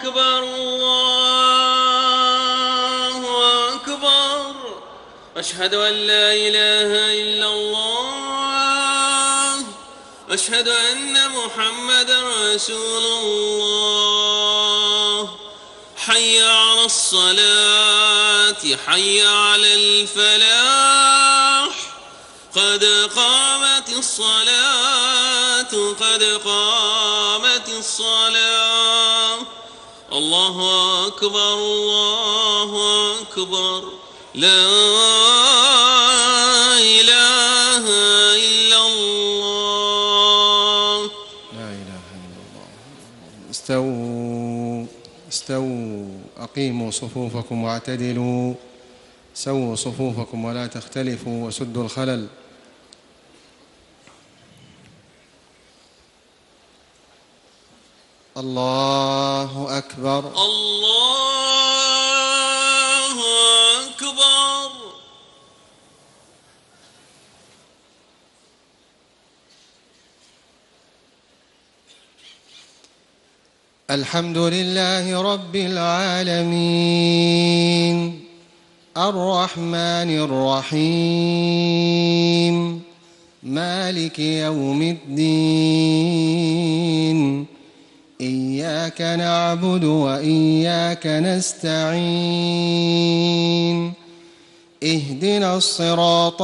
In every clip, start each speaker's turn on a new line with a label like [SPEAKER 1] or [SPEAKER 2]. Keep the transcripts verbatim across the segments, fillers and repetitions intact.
[SPEAKER 1] أكبر الله أكبر. أشهد أن لا إله إلا الله. أشهد أن محمدا رسول الله. حي على الصلاة حي على الفلاح. قد قامت الصلاة قد قامت الصلاة. الله أكبر الله أكبر. لا إله إلا الله.
[SPEAKER 2] لا إله إلا الله. استووا استووا أقيموا صفوفكم واعتدلوا. سووا صفوفكم ولا تختلفوا وسدوا الخلل. الله أكبر
[SPEAKER 1] الله أكبر.
[SPEAKER 2] الحمد لله رب العالمين الرحمن الرحيم مالك يوم الدين. إياك نعبد وإياك نستعين. اهدنا الصراط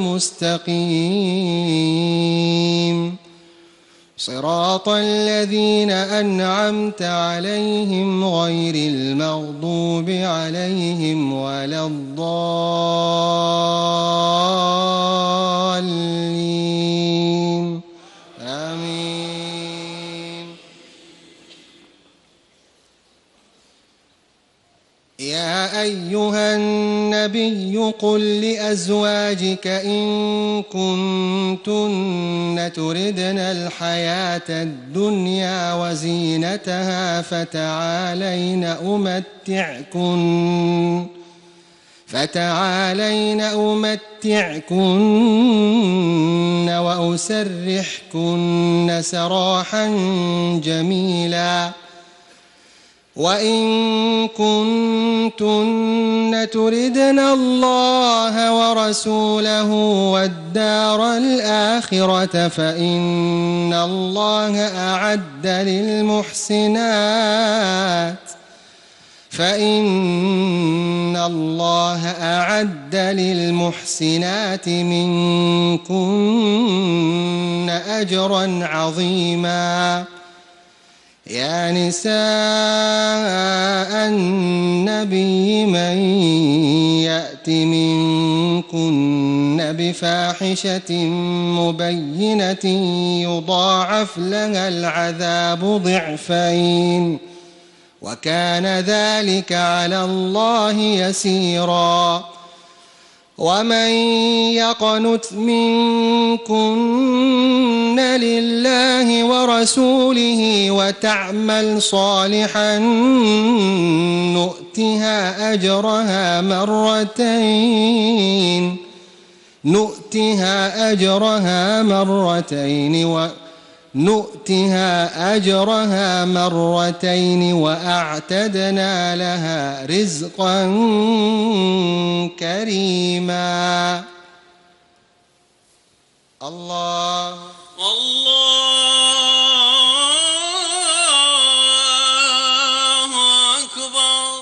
[SPEAKER 2] المستقيم صراط الذين أنعمت عليهم غير المغضوب عليهم ولا الضالين. آمين. يا أيها النبي قل لأزواجك إن كنتن تردن الحياة الدنيا وزينتها فتعالين أمتعكن فتعالين أمتعكن وأسرحكن سراحا جميلا. وإن كنتن تردن الله ورسوله والدار الآخرة فإن الله أعد للمحسنات فإن الله أعد للمحسنات منكن أجرا عظيما. يا نساء النبي من يأت منكن بفاحشة مبينة يضاعف لها العذاب ضعفين وكان ذلك على الله يسيرا. ومن يقنت منكن لله ورسوله وتعمل صالحا نؤتها أجرها مرتين نؤتها أجرها مرتين و نؤتها أجرها مرتين وأعتدنا لها رزقا كريما. الله
[SPEAKER 1] الله أكبر.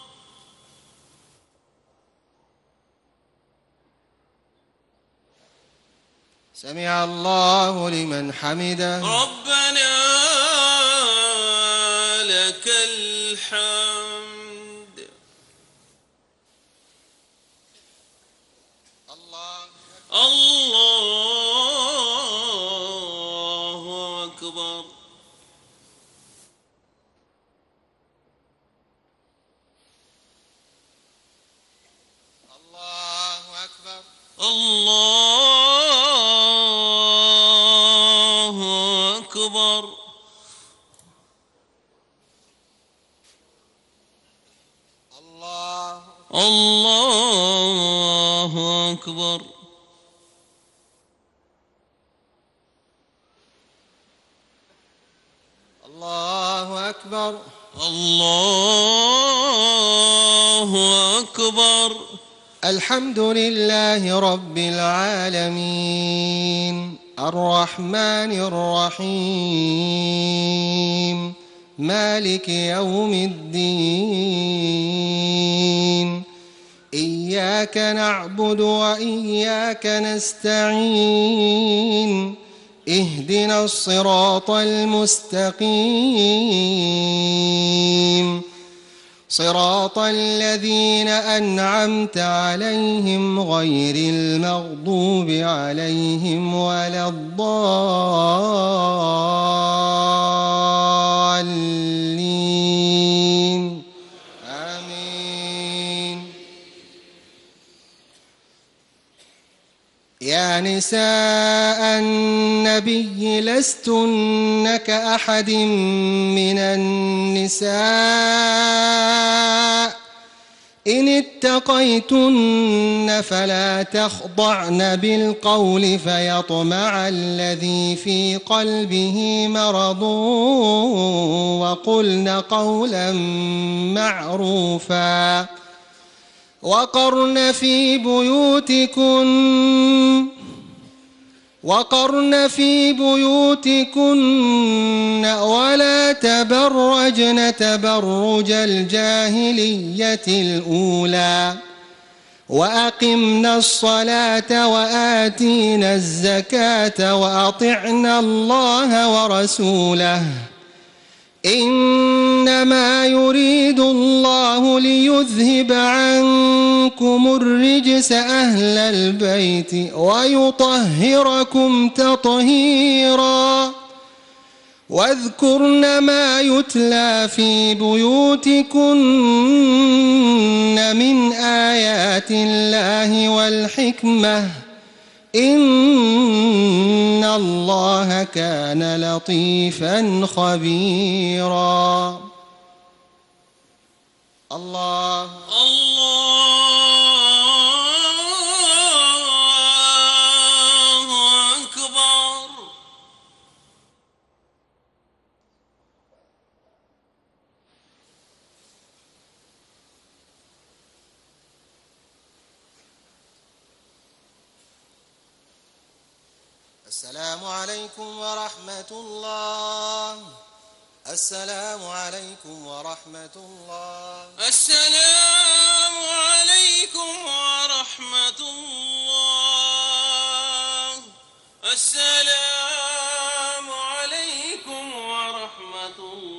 [SPEAKER 2] سمع الله لمن حمده.
[SPEAKER 1] ربنا لك الحمد.
[SPEAKER 2] الله
[SPEAKER 1] الله أكبر.
[SPEAKER 2] الله أكبر.
[SPEAKER 1] الله أكبر.
[SPEAKER 2] الله
[SPEAKER 1] الله أكبر.
[SPEAKER 2] الله أكبر.
[SPEAKER 1] الله أكبر.
[SPEAKER 2] الحمد لله رب العالمين الرحمن الرحيم مالك يوم الدين إياك نعبد وإياك نستعين اهدنا الصراط المستقيم صراط الذين أنعمت عليهم غير المغضوب عليهم ولا الضالين آمين. يا نساء النبي لستن كأحد من النساء إن اتقيتن فلا تخضعن بالقول فيطمع الذي في قلبه مرض وقلن قولا معروفا وقرن في بيوتكن وقرن في بيوتكن ولا تبرجن تبرج الجاهلية الأولى وأقمنا الصلاة وآتينا الزكاة وأطعنا الله ورسوله إنما يريد الله ليذهب عنكم الرجس أهل البيت ويطهركم تطهيرا واذكرن ما يتلى في بيوتكن من آيات الله والحكمة إن الله كان لطيفا خبيرا. الله
[SPEAKER 1] الله أكبر.
[SPEAKER 2] السلام عليكم ورحمة الله. السلام عليكم ورحمة الله.
[SPEAKER 1] السلام عليكم ورحمة الله. السلام عليكم ورحمة الله.